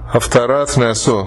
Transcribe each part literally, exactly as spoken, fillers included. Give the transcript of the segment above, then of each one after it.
הפטרת נעשו.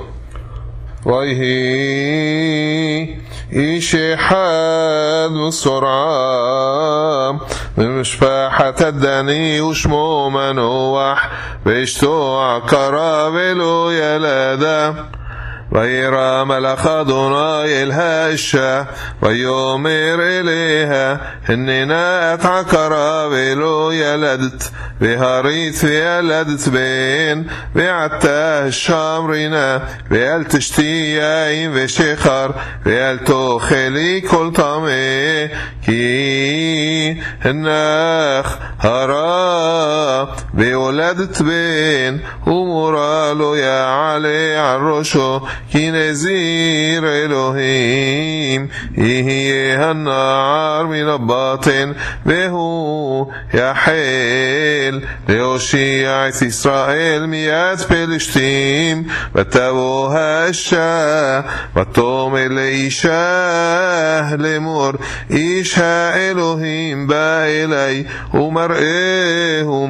ויהי איש אחד מסורעה ממשפחת הדני ושמו מנוח ואשתו עקרה ולא ילדה. וירא מלאך אדוני אל האישה ויאמר אליה הננה את עקרה ולא ילדת והרית וילדת בן ועתה השמרינה ואל תשתי יין ושכר ואל תאכלי כל טמא כי הנך הרע ויולדת בן ומורה לא יעלה על ראשו כי נזיר אלוהים יהיה הנער מן הבטן והוא יחל להושיע את ישראל מיד פלשתים. ותבוא האישה ותאמר לאישה לאמור איש האלוהים בא אלי ומראהו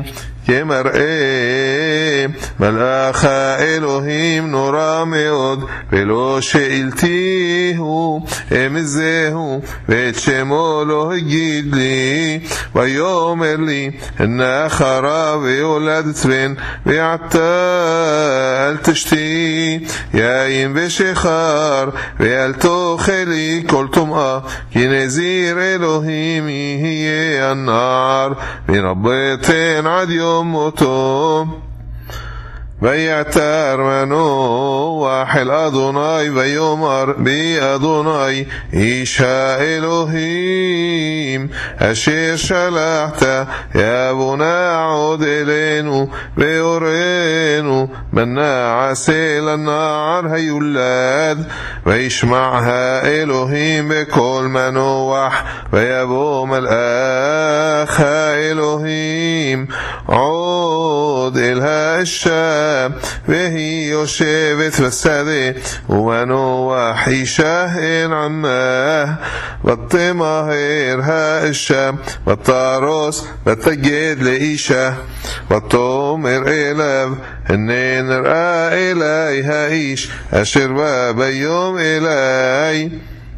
כמראה מלאך האלוהים נורא מאוד ולא שאלתיהו אמזהו ואת שמו לא הגיד לי. ויאמר לי הנך הרע ויולדת בן ועתה אל תשתי יין ושכר ואל תאכלי כל טומאה כי נזיר אלוהים יהיה הנער מן הבטן עד יום מותו. ויעתר מנוח אל אדוני ויאמר בי אדוני איש האלוהים אשר שלחת יבונה עוד אלינו ואורנו מה נעשה לנער היולד. וישמע האלוהים בקול מנוח ויבוא מלאך האלוהים עוד אל האישה והיא יושבת בשדה ומנוח אישה אל עמה. ותמהר האישה ותרוס ותגד לאישה ותאמר אליו הנה נראה אלי האיש אשר בא ביום אלי.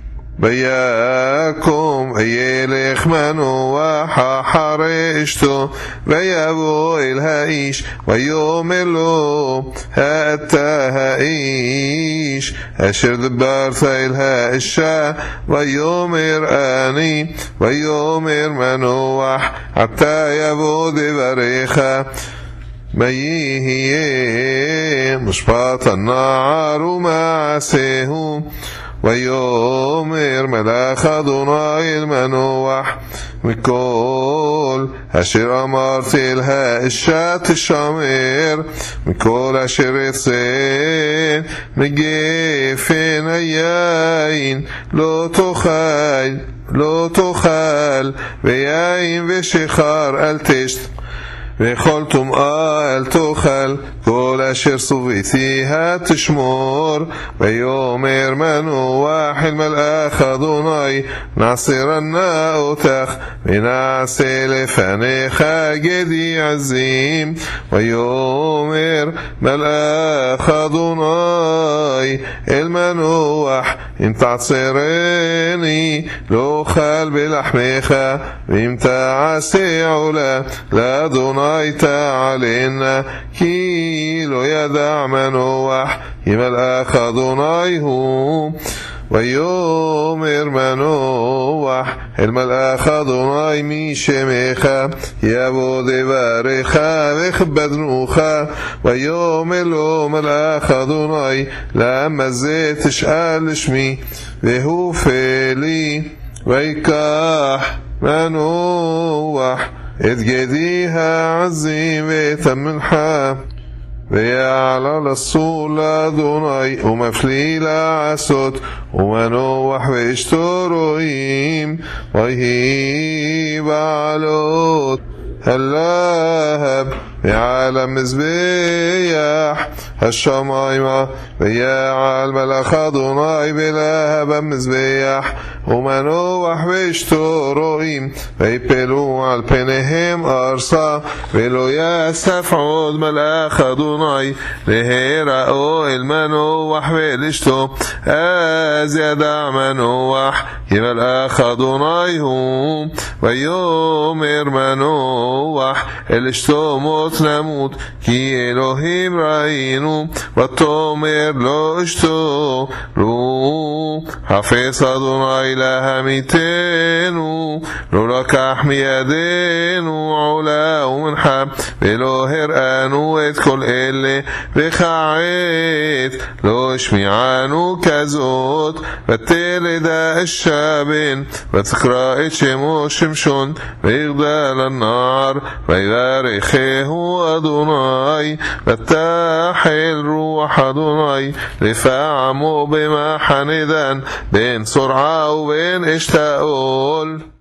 ויקום וילך מנוח אחרי אשתו ויבוא אל האיש ויאמר לו אתה האיש אשר דברת אל האישה. ויאמר אני. ויאמר מנוח עתה יבוא דבריך ויהיה משפט הנער ומעשהו. ויאמר מלאך אדוני אל מנוח מכל אשר אמרתי אל האישה תשמר מכל אשר יצא מגפן היין לא תאכל לא תאכל ויין ושכר אל תשת וכל טומאה אל תאכל כל אשר סוביתיה תשמור. ויאמר מנוח אל מלאך אדוני נעשרנה אותך ונעשה לפניך גדי עזים. ויאמר מלאך אדוני אל מנוח אם תעצרני לא אוכל בלחמך ואם תעשה עולה לאדוני תעלנה כי לא ידע מנוח כי מלאך אדוני הוא. ויאמר מנוח אל מלאך אדוני מי שמך יבוא דבריך וכבדנוך. ויאמר לו מלאך אדוני למה זה תשאל לשמי והוא פלי. ויקח מנוח את גדי העזים ואת המנחה ויעלה לסור לאדוני ומפליא לעשות ומנוח ואשתו רואים. ויהי בעלות הלהב ועל המזבח השמיימה, ויעל מלאך אדוני בלהב המזבח, ומנוח ואשתו רואים, ויפלו על פניהם ארצה, ולא יאסף עוד מלאך אדוני להיראו אל מנוח ואל אשתו. אז ידע מנוח כי מלאך אדוני הוא, ויאמר מנוח אל אשתו מות נמות, כי אלוהים ראינו. ותאמר לו אשתו לו, חפץ אדוני להמיתנו, לא לקח מידינו עולה ומנחה, ולא הראנו את כל אלה, וכעת לא השמיענו כזאת. ותלד האשה בן, ותקרא את שמו שמשון, ויגדל הנער, ויברכהו אדוני, ותחל רוח אדוני לפעמו במחנה דן, בין צרעה ובין אשתאול.